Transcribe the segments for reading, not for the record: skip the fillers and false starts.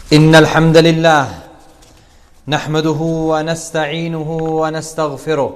إن الحمد لله نحمده ونستعينه ونستغفره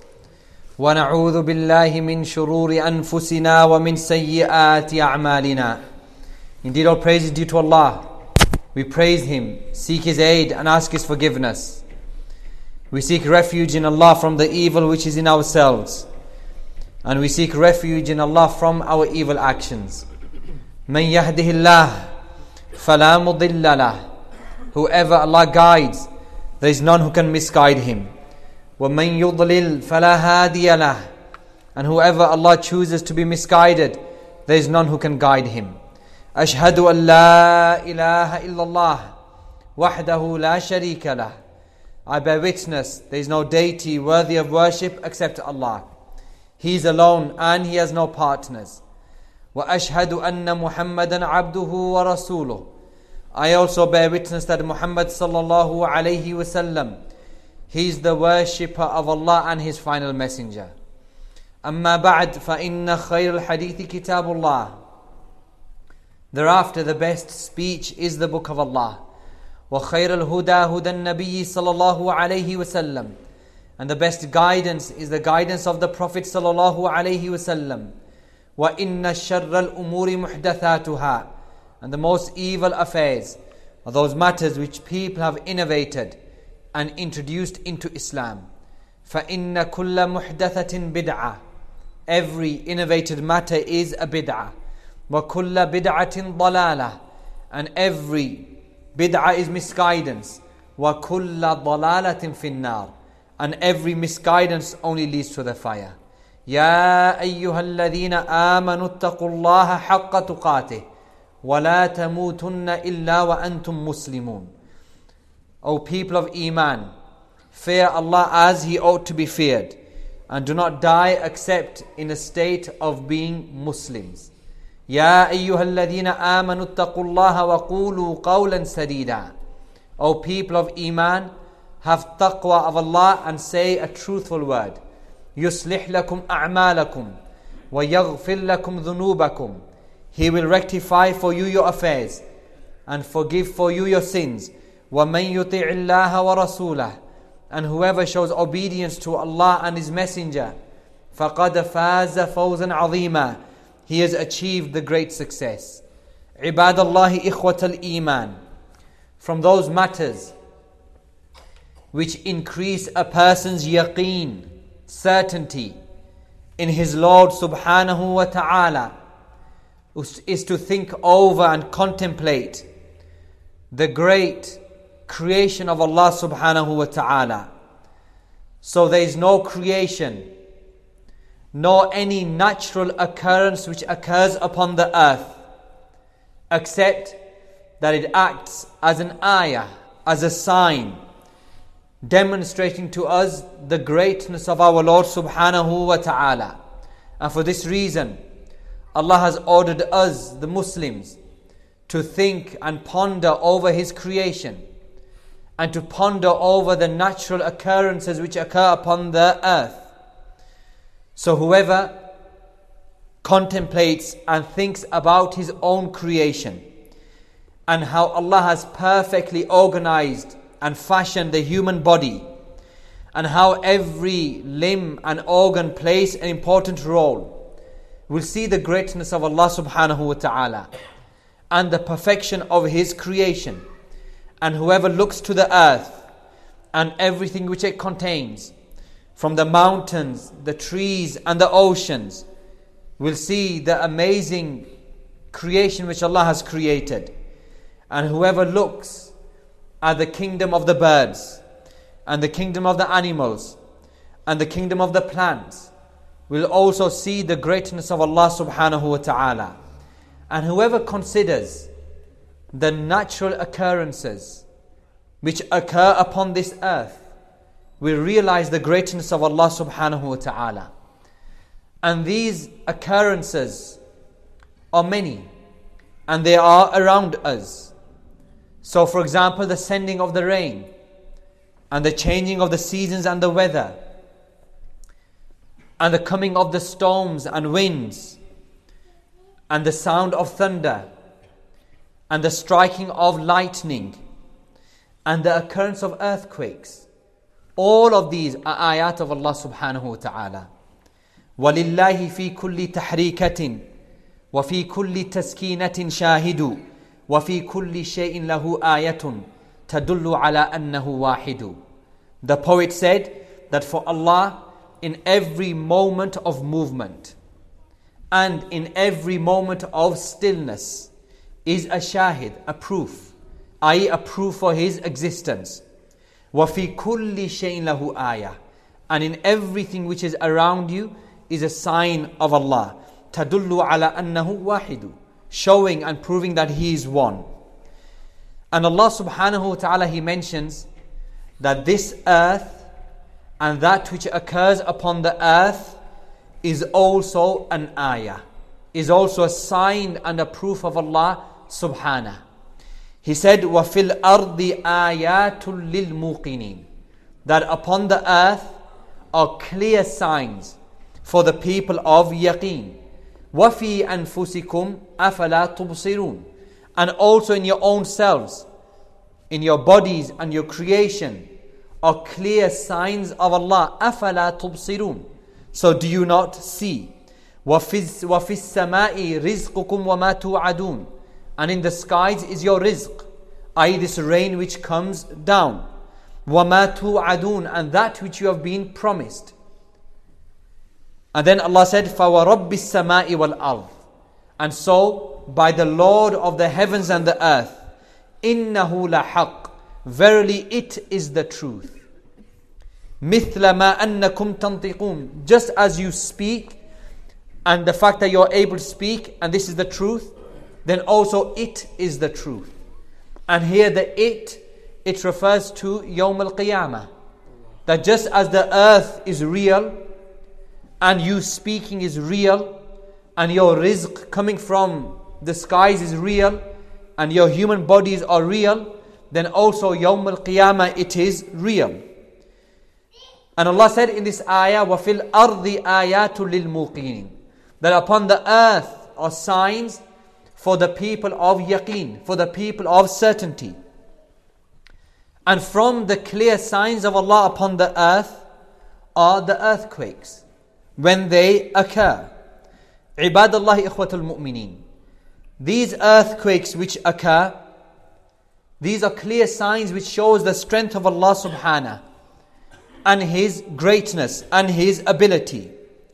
ونعوذ بالله من شرور أنفسنا ومن سيئات أعمالنا. Indeed, all praise is due to Allah. We praise Him, seek His aid and ask His forgiveness. We seek refuge in Allah from the evil which is in ourselves, and we seek refuge in Allah from our evil actions. من يهده الله فلا مضل له. Whoever Allah guides, there is none who can misguide him. ومن يضلل فلا هادي له. And whoever Allah chooses to be misguided, there is none who can guide him. أشهد أن لا إله إلا الله وحده لا شريك له. I bear witness there is no deity worthy of worship except Allah. He is alone and He has no partners. وأشهد أن محمدا عبده ورسوله. I also bear witness that Muhammad sallallahu alayhi wasallam, he is the worshipper of Allah and His final messenger. أما بعد فإن خير الحديث كتاب الله. Thereafter, the best speech is the book of Allah. وخير الهدى هدى النبي صلى الله عليه وسلم. And the best guidance is the guidance of the Prophet sallallahu alayhi wasallam. وإن الشر الأمور محدثاتها. And the most evil affairs are those matters which people have innovated and introduced into Islam. فَإِنَّ كُلَّ مُحْدَثَةٍ بِدْعَةٍ. Every innovated matter is a bid'ah. وَكُلَّ بِدْعَةٍ ضَلَالَةٍ. And every bid'ah is misguidance. وَكُلَّ ضَلَالَةٍ فِي النَّارِ. And every misguidance only leads to the fire. يَا أَيُّهَا الَّذِينَ آمَنُوا اتَّقُوا اللَّهَ حَقَّ تُقَاتِهِ وَلَا تَمُوتُنَّ إِلَّا وَأَنْتُمْ مُسْلِمُونَ. O people of Iman, fear Allah as He ought to be feared, and do not die except in a state of being Muslims. يَا أَيُّهَا الَّذِينَ آمَنُوا اتَّقُوا اللَّهَ وَقُولُوا قَوْلًا سَدِيدًا. O people of Iman, have taqwa of Allah and say a truthful word. يُصْلِحْ لَكُمْ أَعْمَالَكُمْ وَيَغْفِرْ لَكُمْ ذُنُوبَكُمْ. He will rectify for you your affairs and forgive for you your sins. وَمَنْ يُطِعِ اللَّهَ وَرَسُولَهُ. And whoever shows obedience to Allah and His Messenger, فَقَدْ فَازَ فَوْزًا عَظِيمًا. He has achieved the great success. عِبَادَ اللَّهِ إِخْوَةَ الْإِيمَانِ. From those matters which increase a person's yaqeen, certainty in his Lord subhanahu wa ta'ala, is to think over and contemplate the great creation of Allah subhanahu wa ta'ala. So there is no creation, nor any natural occurrence which occurs upon the earth, except that it acts as an ayah, as a sign, demonstrating to us the greatness of our Lord subhanahu wa ta'ala. And for this reason, Allah has ordered us, the Muslims, to think and ponder over His creation, and to ponder over the natural occurrences which occur upon the earth. So whoever contemplates and thinks about his own creation, and how Allah has perfectly organized and fashioned the human body, and how every limb and organ plays an important role, will see the greatness of Allah subhanahu wa ta'ala and the perfection of His creation. And whoever looks to the earth and everything which it contains, from the mountains, the trees and the oceans, will see the amazing creation which Allah has created. And whoever looks at the kingdom of the birds and the kingdom of the animals and the kingdom of the plants, will also see the greatness of Allah subhanahu wa ta'ala. And whoever considers the natural occurrences which occur upon this earth will realize the greatness of Allah subhanahu wa ta'ala. And these occurrences are many, and they are around us. So for example, the sending of the rain, and the changing of the seasons and the weather, and the coming of the storms and winds, and the sound of thunder, and the striking of lightning, and the occurrence of earthquakes. All of these are ayat of Allah subhanahu wa ta'ala. وَلِلَّهِ فِي كُلِّ تَحْرِيكَةٍ وَفِي كُلِّ تَسْكِينَةٍ شَاهِدُ وَفِي كُلِّ شَيْءٍ لَهُ آيَةٌ تَدُلُّ عَلَىٰ أَنَّهُ وَاحِدٌ. The poet said that for Allah, in every moment of movement and in every moment of stillness is a shahid, a proof, i.e. a proof for His existence. وَفِي كُلِّ شَيْءٍ لَهُ آيَةٌ. And in everything which is around you is a sign of Allah. تَدُلُّ عَلَىٰ أَنَّهُ وَاحِدٌ. Showing and proving that He is one. And Allah subhanahu wa ta'ala, He mentions that this earth and that which occurs upon the earth is also an ayah, is also a sign and a proof of Allah subhanahu. He said, وَفِي الْأَرْضِ آيَاتٌ لِلْمُوقِنِينَ. That upon the earth are clear signs for the people of yaqeen. وَفِي أَنفُسِكُمْ أَفَلَا تُبْصِرُونَ. And also in your own selves, in your bodies and your creation, are clear signs of Allah. أَفَلَا تُبْصِرُونَ. So do you not see? وَفِي السَّمَاءِ رِزْقُكُمْ وَمَا تُوعَدُونَ. And in the skies is your rizq, i.e. this rain which comes down. وَمَا تُوعَدُونَ. And that which you have been promised. And then Allah said, فَوَرَبِّ السَّمَاءِ وَالْأَرْضِ. And so, by the Lord of the heavens and the earth, إِنَّهُ لَحَقٌّ. Verily it is the truth. مِثْلَ مَا أَنَّكُمْ تَنْطِقُونَ. Just as you speak, and the fact that you are able to speak, and this is the truth, then also it is the truth. And here the it refers to Yawm al-Qiyamah. That just as the earth is real, and you speaking is real, and your rizq coming from the skies is real, and your human bodies are real, then also Yawm al-Qiyamah it is real. And Allah said in this ayah, وَفِي الْأَرْضِ آيَاتٌ لِلْمُوقِنِينَ. That upon the earth are signs for the people of yaqeen, for the people of certainty. And from the clear signs of Allah upon the earth are the earthquakes, when they occur. Ibadallah ikhwatul mu'mineen. These earthquakes which occur, these are clear signs which shows the strength of Allah subhanahu and His greatness and His ability.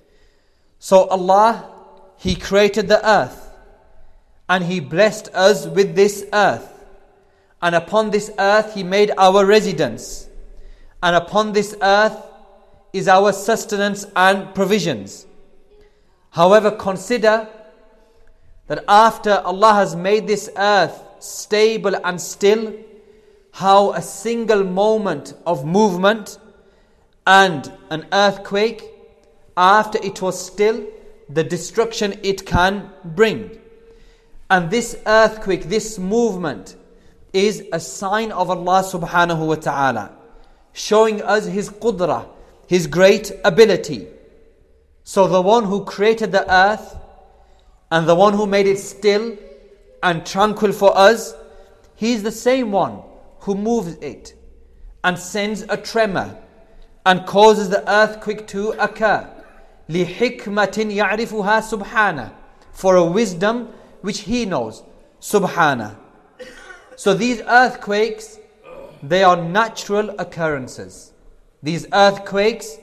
So Allah, He created the earth and He blessed us with this earth. And upon this earth He made our residence. And upon this earth is our sustenance and provisions. However, consider that after Allah has made this earth stable and still, how a single moment of movement and an earthquake, after it was still, the destruction it can bring. And this earthquake, this movement, is a sign of Allah subhanahu wa ta'ala, showing us His qudrah, His great ability. So the one who created the earth and the one who made it still and tranquil for us, He is the same one who moves it and sends a tremor and causes the earthquake to occur. لِحِكْمَةٍ يَعْرِفُهَا سُبْحَانَهُ. For a wisdom which He knows, subhanahu. So these earthquakes, they are natural occurrences. These earthquakes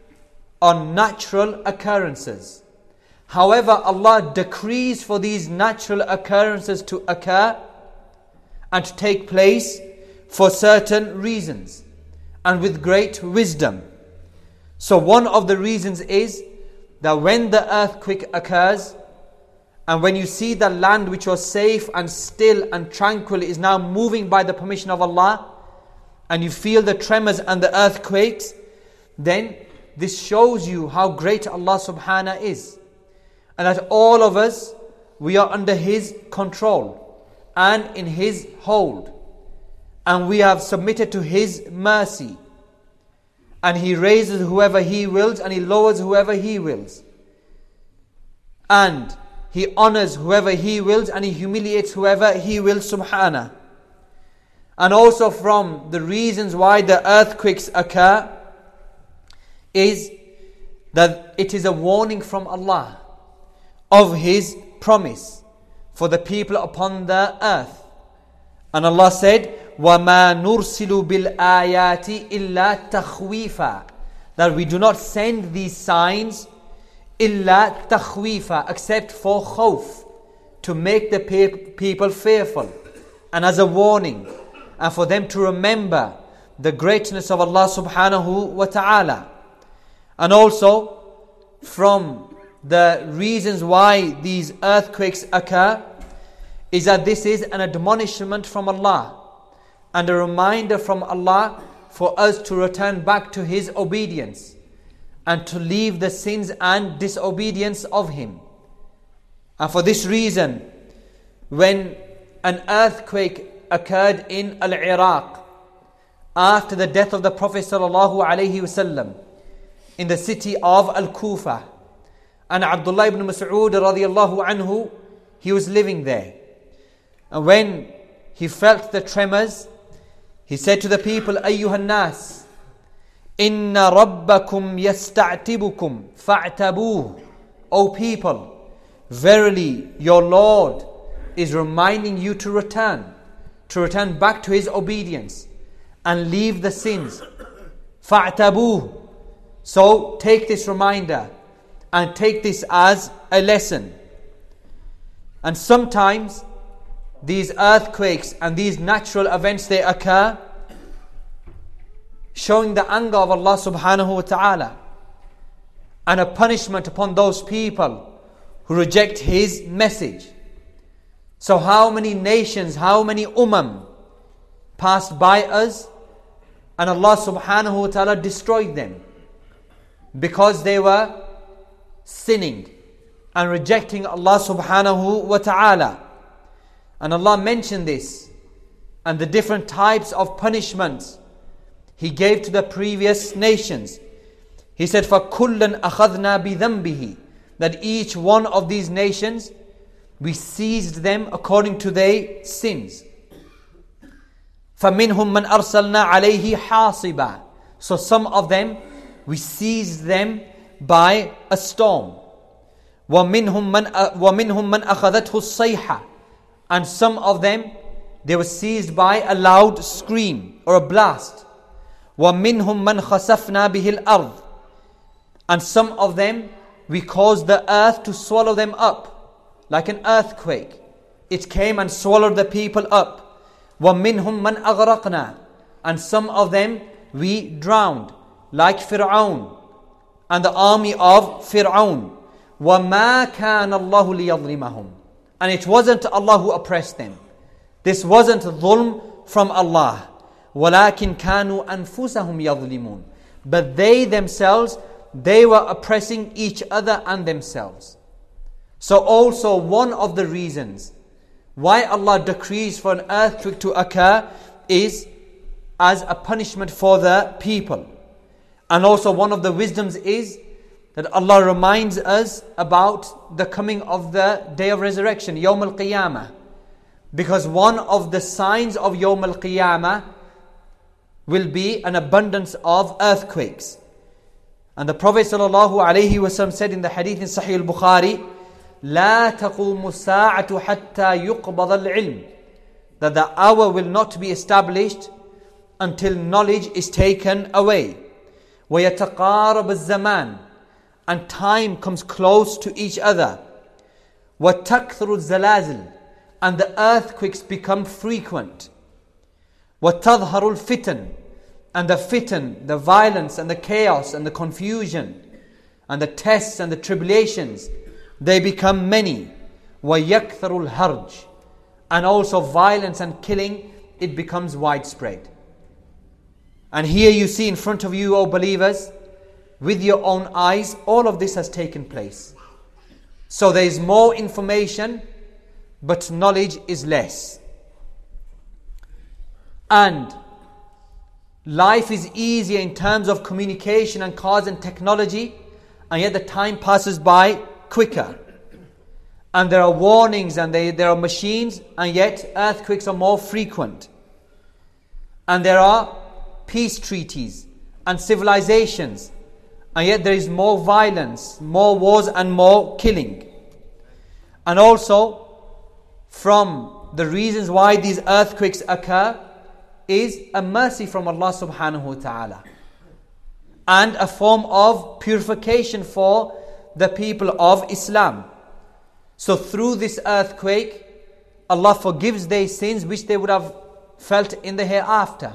are natural occurrences. However, Allah decrees for these natural occurrences to occur and to take place for certain reasons and with great wisdom. So one of the reasons is that when the earthquake occurs, and when you see the land which was safe and still and tranquil is now moving by the permission of Allah, and you feel the tremors and the earthquakes, then this shows you how great Allah subhanahu is. And that all of us, we are under His control and in His hold. And we have submitted to His mercy. And He raises whoever He wills and He lowers whoever He wills. And He honors whoever He wills and He humiliates whoever He wills subhanahu. And also from the reasons why the earthquakes occur is that it is a warning from Allah of His promise for the people upon the earth. And Allah said, وَمَا نُرْسِلُ بِالْآيَاتِ إِلَّا تَخْوِيفًا, that we do not send these signs إِلَّا تَخْوِيفًا, except for khawf, to make the people fearful, and as a warning, and for them to remember the greatness of Allah subhanahu wa ta'ala. And also from the reasons why these earthquakes occur is that this is an admonishment from Allah and a reminder from Allah for us to return back to His obedience and to leave the sins and disobedience of Him. And for this reason, when an earthquake occurred in Al-Iraq after the death of the Prophet sallallahu alaihi wasallam in the city of Al-Kufa, and Abdullah ibn Mas'ud radiyallahu anhu, he was living there. And when he felt the tremors, he said to the people, Ayyuhan nas, inna rabbakum yasta'tibukum fa'tabuh. O people, verily your Lord is reminding you to return back to His obedience and leave the sins. Fa'tabuh. So take this reminder and take this as a lesson. And sometimes these earthquakes and these natural events, they occur showing the anger of Allah subhanahu wa ta'ala and a punishment upon those people who reject His message. So how many nations, how many passed by us, and Allah subhanahu wa ta'ala destroyed them because they were sinning and rejecting Allah subhanahu wa ta'ala. And Allah mentioned this and the different types of punishments He gave to the previous nations. He said, فَكُلًّا أَخَذْنَا بِذَنْبِهِ, that each one of these nations, we seized them according to their sins. فَمِنْهُمْ مَنْ أَرْسَلْنَا عَلَيْهِ حَاصِبًا, so some of them, we seized them by a storm. وَمِنْهُمْ مَنْ أَخَذَتْهُ الصَّيْحَةِ, and some of them, they were seized by a loud scream or a blast. وَمِنْهُمْ مَنْ خَسَفْنَا بِهِ الْأَرْضِ, and some of them, we caused the earth to swallow them up like an earthquake. It came and swallowed the people up. وَمِنْهُمْ مَنْ أَغْرَقْنَا, and some of them we drowned, like Fir'aun and the army of Fir'aun. وَمَا كَانَ اللَّهُ لِيَظْلِمَهُمْ, and it wasn't Allah who oppressed them. This wasn't dhulm from Allah. وَلَكِنْ كَانُوا أَنفُسَهُمْ يَظْلِمُونَ, but they themselves, they were oppressing each other and themselves. So also one of the reasons why Allah decrees for an earthquake to occur is as a punishment for the people. And also one of the wisdoms is that Allah reminds us about the coming of the day of resurrection, Yawm al-Qiyamah. Because one of the signs of Yawm al-Qiyamah will be an abundance of earthquakes. And the Prophet ﷺ said in the hadith in Sahih al-Bukhari, لا تقوم الساعة حتى يقبض العلم, that the hour will not be established until knowledge is taken away. ويتقارب الزمان, and time comes close to each other. وتكثر الزلازل, and the earthquakes become frequent. وتظهر الفتن, and the fitan, the violence and the chaos and the confusion and the tests and the tribulations, they become many. وَيَكْثَرُ الْهَرْجِ, and also violence and killing, it becomes widespread. And here you see in front of you, O believers, with your own eyes, all of this has taken place. So there is more information, but knowledge is less. And life is easier in terms of communication and cars and technology, and yet the time passes by quicker. And there are warnings and there are machines, and yet earthquakes are more frequent. and there are peace treaties and civilizations, and yet there is more violence, more wars and more killing. And also from the reasons why these earthquakes occur is a mercy from Allah subhanahu wa ta'ala and a form of purification for the people of Islam. So through this earthquake, Allah forgives their sins which they would have felt in the hereafter.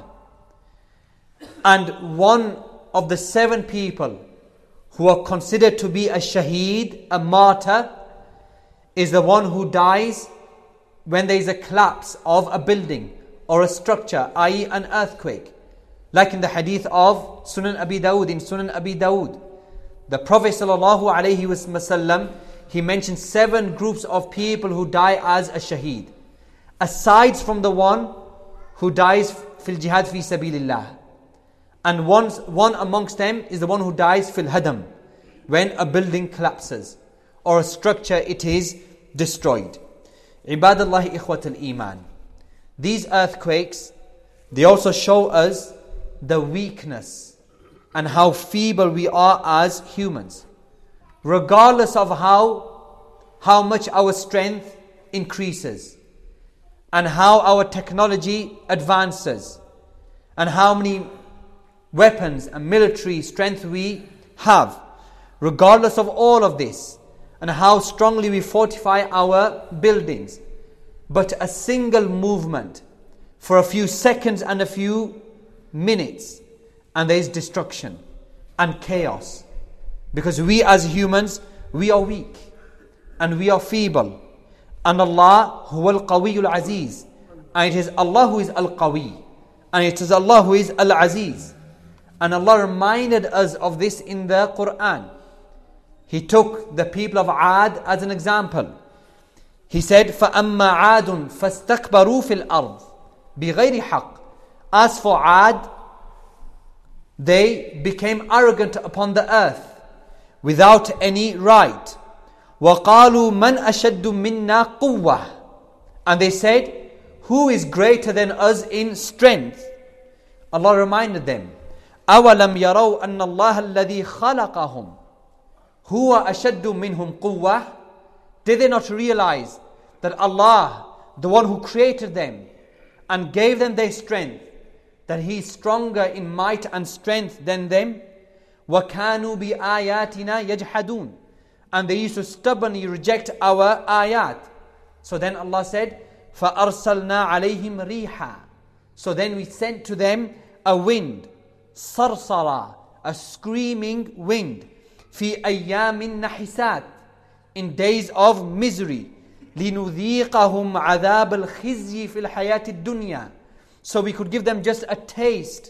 And one of the 7 people who are considered to be a shaheed, a martyr, is the one who dies when there is a collapse of a building or a structure, i.e. an earthquake. Like in the hadith of Sunan Abi Dawud, in Sunan Abi Dawud, the Prophet ﷺ, he mentioned 7 groups of people who die as a shaheed, aside from the one who dies fil jihad fi sabilillah. And one amongst them is the one who dies fil hadam, when a building collapses or a structure it is destroyed. Ibadallahi ikhwatul iman. These earthquakes, they also show us the weakness and how feeble we are as humans. Regardless of how much our strength increases and how our technology advances and how many weapons and military strength we have, regardless of all of this and how strongly we fortify our buildings, but a single movement for a few seconds and a few minutes, and there is destruction and chaos. Because we as humans, we are weak and we are feeble. And Allah huwa al-Qawiyyul Aziz. And it is Allah who is al-Qawi. And it is Allah who is al-Aziz. And Allah reminded us of this in the Quran. He took the people of Ad as an example. He said, فَأَمَّا عَادٌ فَاسْتَكْبَرُوا فِي الْأَرْضِ بِغَيْرِ حَقٍّ. As for Ad, they became arrogant upon the earth without any right. وَقَالُوا مَنْ أَشَدُّ مِنَّا قُوَّةً. And they said, who is greater than us in strength? Allah reminded them, أَوَلَمْ يَرَوْا أَنَّ اللَّهَ الَّذِي خَلَقَهُمْ هُوَ أَشَدُّ مِنْهُمْ قُوَّةً. Did they not realize that Allah, the one who created them and gave them their strength, that He is stronger in might and strength than them? وَكَانُوا بِآيَاتِنَا يَجْحَدُونَ. And they used to stubbornly reject our ayat. So then Allah said, فَأَرْسَلْنَا عَلَيْهِمْ رِيحًا. So then we sent to them a wind, صَرْصَرًا, a screaming wind, فِي أَيَّامٍ نَحِسَاتٍ, in days of misery, لِنُذِيقَهُمْ عَذَابَ الْخِزْيِ فِي الْحَيَاةِ الدُّنْيَا. So we could give them just a taste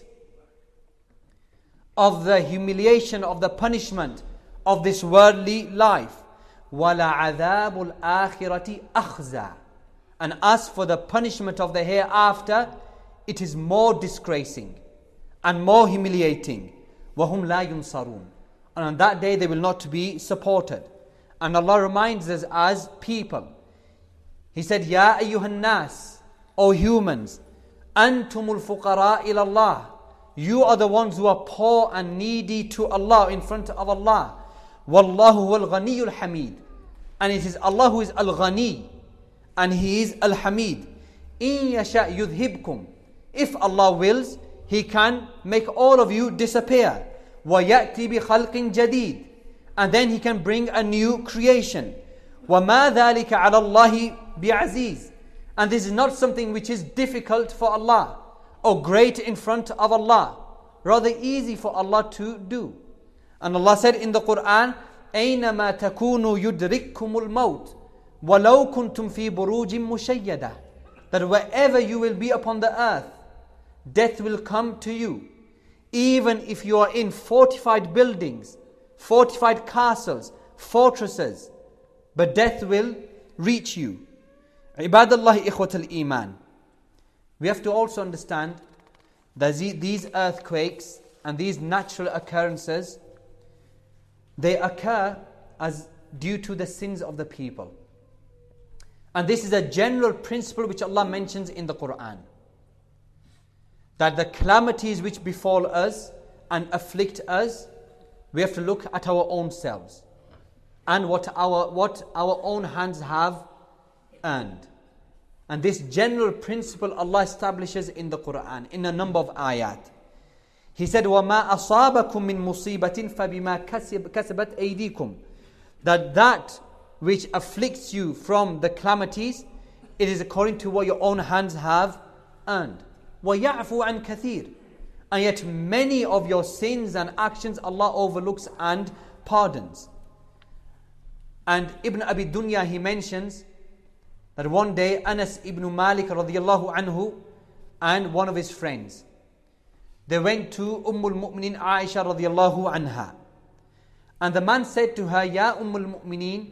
of the humiliation, of the punishment of this worldly life. وَلَعَذَابُ الْآخِرَةِ أَخْزَى. And as for the punishment of the hereafter, it is more disgracing and more humiliating. وَهُمْ لَا يُنصَرُونَ. And on that day they will not be supported. And Allah reminds us as people. He said, يَا أَيُّهَا النَّاسِ, O humans, أَنْتُمُ الْفُقَرَاءِ إِلَى اللَّهِ. You are the ones who are poor and needy to Allah, in front of Allah. وَاللَّهُ هُوَ الْغَنِيُّ الْحَمِيدُ. And it is Allah who is Al-Ghani and He is Al-Hamid. إِن يَشَأْ يُذْهِبْكُمْ. If Allah wills, He can make all of you disappear. وَيَأْتِ بِخَلْقٍ جَدِيدٍ. And then He can bring a new creation. وَمَا ذَلِكَ عَلَى اللَّهِ بِعَزِيزٍ. And this is not something which is difficult for Allah or great in front of Allah. Rather easy for Allah to do. And Allah said in the Quran, أَيْنَمَا تَكُونُوا يُدْرِكْكُمُ الْمَوْتِ وَلَوْ كُنْتُمْ فِي بُرُوجٍ مُشَيَّدَةٍ. That wherever you will be upon the earth, death will come to you. Even if you are in fortified buildings, fortified castles, fortresses, but death will reach you. Ibadallahi ikhwatul iman. We have to also understand that these earthquakes and these natural occurrences, they occur as due to the sins of the people. And this is a general principle which Allah mentions in the Quran. that the calamities which befall us and afflict us, we have to look at our own selves and what our own hands have earned. And this general principle Allah establishes in the Quran in a number of ayat. He said, وَمَا أَصَابَكُم مِّن مُّصِيبَةٍ فَبِمَا كَسَبَتْ أَيْدِيكُم, that which afflicts you from the calamities, it is according to what your own hands have earned. وَيَعْفُوا عَنْ كَثِيرٍ, and yet many of your sins and actions Allah overlooks and pardons. And Ibn Abi Dunya, he mentions that one day Anas ibn Malik radiyallahu anhu and one of his friends, they went to Ummul Mu'mineen Aisha radiyallahu anha. And the man said to her, Ya Ummul Mu'mineen,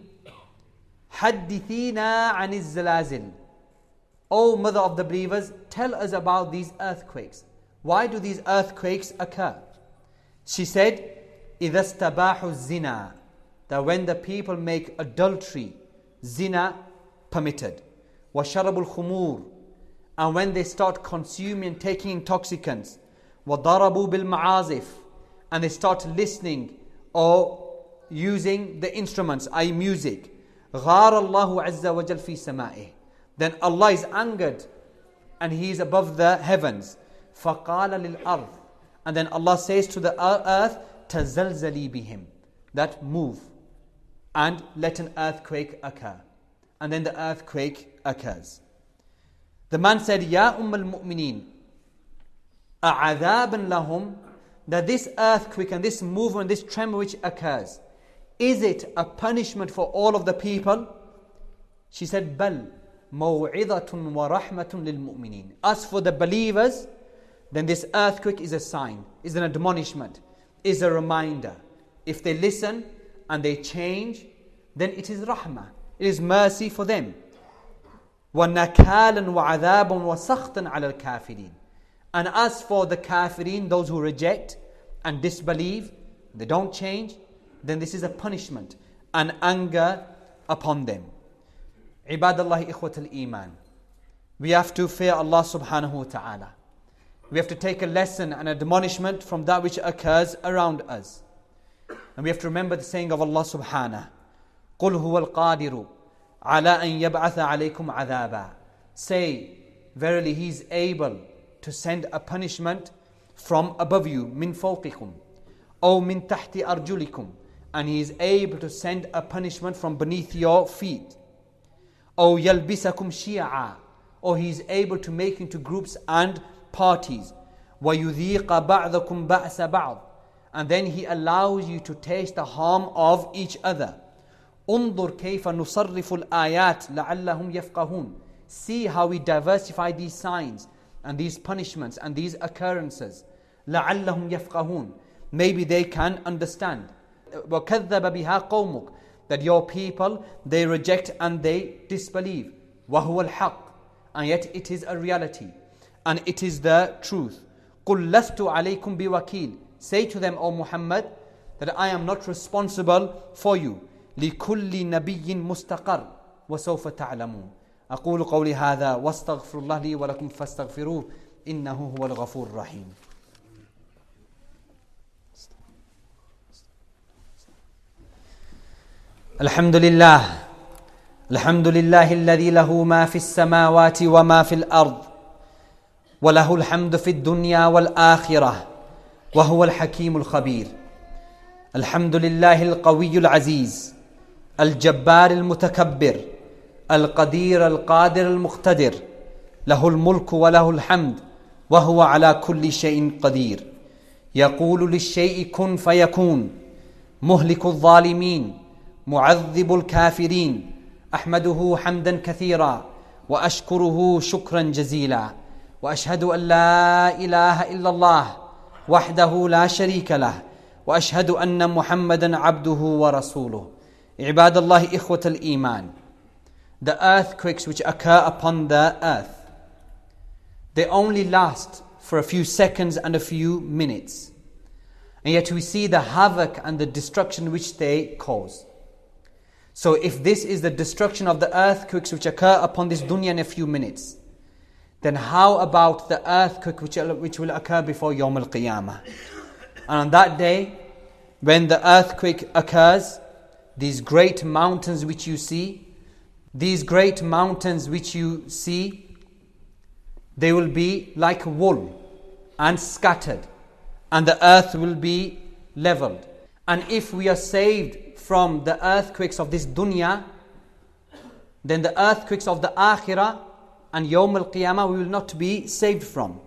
Haddithina aniz zalazil. O mother of the believers, tell us about these earthquakes. Why do these earthquakes occur? She said, إِذَا اسْتَبَاحُ الزِّنَا, that when the people make adultery, zina, permitted. وَشَرَبُ الْخُمُورِ, and when they start consuming and taking intoxicants. وَضَرَبُوا بِالْمَعَازِفِ, and they start listening or using the instruments, i.e. music. غَارَ اللَّهُ عَزَّ وَجَلْ فِي سَمَائِهِ, then Allah is angered and He is above the heavens. فَقَالَ لِلْأَرْضِ, and then Allah says to the earth, تَزَلْزَلِي بِهِمْ, that move and let an earthquake occur. And then the earthquake occurs. The man said, Ya Ummul-Mu'mineen, أَعَذَابًا لَهُمْ, that this earthquake and this movement, this tremor which occurs, is it a punishment for all of the people? She said, بَلْ مَوْعِظَةٌ وَرَحْمَةٌ لِلْمُؤْمِنِينَ, as for the believers, then this earthquake is a sign, is an admonishment, is a reminder. If they listen and they change, then it is rahmah, it is mercy for them. وَنَكَالًا وَعَذَابًا وَسَخْطًا عَلَى الْكَافِرِينَ, and as for the kafirin, those who reject and disbelieve, they don't change, then this is a punishment and anger upon them. Ibadallahi ikhwatul iman, we have to fear Allah subhanahu wa ta'ala. We have to take a lesson and admonishment from that which occurs around us. And we have to remember the saying of Allah subhanahu, قُلْ هُوَ الْقَادِرُ عَلَىٰ أَنْ يَبْعَثَ عَلَيْكُمْ عَذَابًا, say, verily He is able to send a punishment from above you, min fawqikum, or min tahti arjulikum, and He is able to send a punishment from beneath your feet. Or yalbisakum shi'a, or He is able to make into groups and parties. وَيُذِيقَ بَعْضَكُمْ بَأْسَ بَعْضٍ, and then He allows you to taste the harm of each other. انظر كيف نصرف الآيات لعلهم يفقهون, see how we diversify these signs and these punishments and these occurrences. لعلهم يفقهون, maybe they can understand. وَكَذَّبَ بِهَا قَوْمُكَ, that your people, they reject and they disbelieve. وَهُوَ الْحَقِّ, and yet it is a reality and it is the truth. قُلْ لَسْتُ عَلَيْكُمْ بِوَكِيلٍ, say to them, O Muhammad, that I am not responsible for you. لِكُلِّ نَبِيٍّ مُسْتَقَرٍ وَسَوْفَ تَعْلَمُونَ. أقول قولي هذا واستغفر الله لي ولكم فاستغفروه إنه هو الغفور الرحيم. الحمد لله الذي له ما في السماوات وما في الأرض وله الحمد في الدنيا والآخرة وهو الحكيم الخبير. الحمد لله القوي العزيز الجبار المتكبر القدير القادر المقتدر، له الملك وله الحمد وهو على كل شيء قدير. يقول للشيء كن فيكون، مهلك الظالمين معذب الكافرين. أحمده حمدا كثيرا وأشكره شكرا جزيلا، وأشهد أن لا إله إلا الله وحده لا شريك له، وأشهد أن محمدا عبده ورسوله. عباد الله إخوة الإيمان, the earthquakes which occur upon the earth, they only last for a few seconds and a few minutes, and yet we see the havoc and the destruction which they cause. So if this is the destruction of the earthquakes which occur upon this dunya in a few minutes, then how about the earthquake which will occur before Yawm al-Qiyamah? And on that day, when the earthquake occurs, these great mountains which you see, they will be like wool and scattered, and the earth will be leveled. And if we are saved from the earthquakes of this dunya, then the earthquakes of the akhirah and Yawm al-Qiyamah we will not be saved from.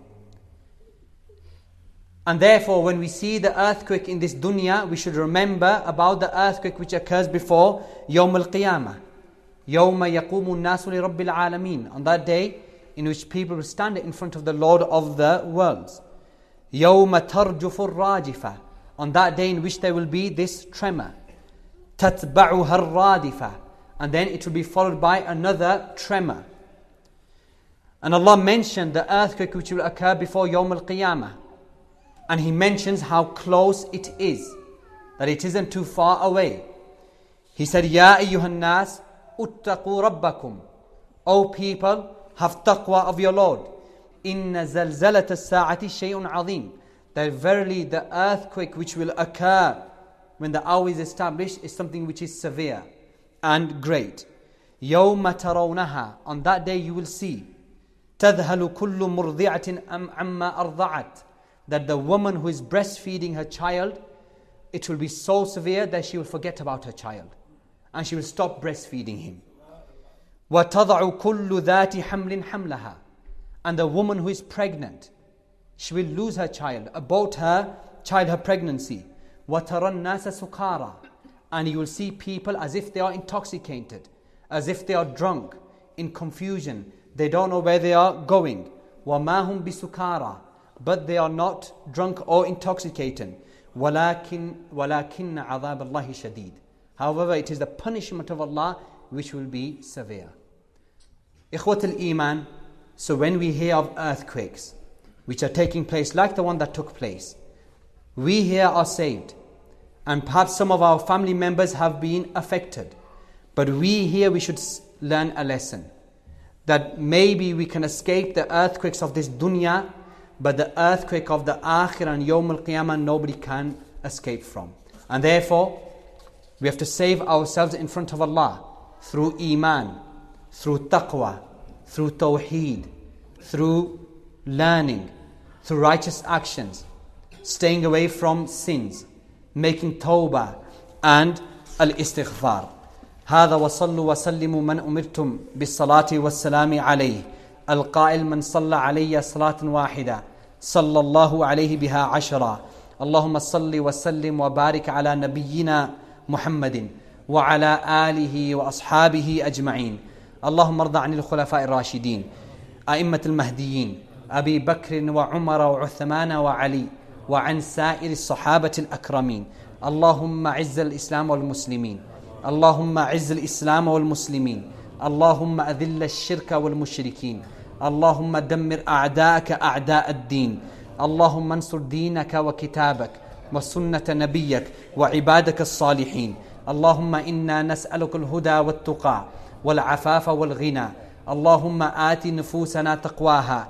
And therefore, when we see the earthquake in this dunya, we should remember about the earthquake which occurs before Yawm al-Qiyamah. يَوْمَ يَقُومُ النَّاسُ لِرَبِّ الْعَالَمِينَ. On that day in which people will stand in front of the Lord of the worlds. يَوْمَ تَرْجُفُ الرَّاجِفَةِ. On that day in which there will be this tremor. تَتْبَعُهَا الرَّادِفَةِ. And then it will be followed by another tremor. And Allah mentioned the earthquake which will occur before Yawm al-Qiyamah. And He mentions how close it is, that it isn't too far away. He said, Ya ayyuhan nas, uttaqu rabbakum. O people, have taqwa of your Lord. Inna zalzalat as-sa'ati shay'un azim. That verily the earthquake which will occur when the hour is established is something which is severe and great. Yawma tarawnaha. On that day you will see. Tadhalu kullu murdi'atin amma arda'at. That the woman who is breastfeeding her child, it will be so severe that she will forget about her child. And she will stop breastfeeding him. وَتَضَعُ كُلُّ ذَاتِ حَمْلٍ حَمْلَهَا. And the woman who is pregnant, she will lose her child, abort her child, her pregnancy. وَتَرَى النَّاسَ سُكَارًا. And you will see people as if they are intoxicated, as if they are drunk, in confusion. They don't know where they are going. وَمَا هُمْ بِسُكَارًا. But they are not drunk or intoxicated. وَلَكِنَّ عَذَابَ اللَّهِ شَدِيدٌ. However, it is the punishment of Allah which will be severe. Ikhwat al-Iman, so when we hear of earthquakes which are taking place like the one that took place, we here are saved. And perhaps some of our family members have been affected. But we should learn a lesson. That maybe we can escape the earthquakes of this dunya, but the earthquake of the akhirah and Yawm al-Qiyamah nobody can escape from. And therefore, we have to save ourselves in front of Allah through iman, through taqwa, through tawheed, through learning, through righteous actions, staying away from sins, making tawbah and al-istighfar. هذا وصلوا وسلموا من أمرتم بالصلاة والسلام عليه القائل من صلى علي صلاة واحدة صلى الله عليه بها عشرا اللهم صل وسلم وبارك على نبينا محمد وعلى آله وأصحابه أجمعين اللهم ارض عن الخلفاء الراشدين أئمة المهديين أبي بكر وعمر وعثمان وعلي وعن سائر الصحابة الأكرمين اللهم عز الإسلام والمسلمين اللهم عز الإسلام والمسلمين اللهم أذل الشرك والمشركين اللهم دمر أعداءك أعداء الدين اللهم انصر دينك وكتابك وسنة نبيك وعبادك الصالحين اللهم إنا نسألك الهدى والتقى والعفاف والغنى اللهم آت نفوسنا تقواها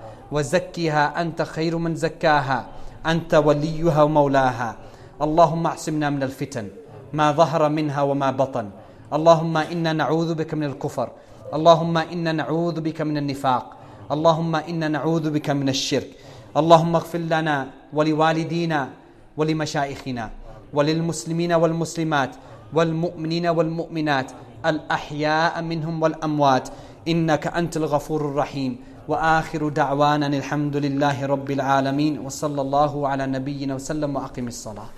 وزكها أنت خير من زكاها أنت وليها ومولاها اللهم اعصمنا من الفتن ما ظهر منها وما بطن اللهم إنا نعوذ بك من الكفر اللهم إنا نعوذ بك من النفاق اللهم إنا نعوذ بك من الشرك اللهم اغفر لنا ولوالدينا ولمشايخنا وللمسلمين والمسلمات والمؤمنين والمؤمنات الأحياء منهم والأموات إنك أنت الغفور الرحيم وآخر دعوانا الحمد لله رب العالمين وصلى الله على نبينا وسلم وأقم الصلاة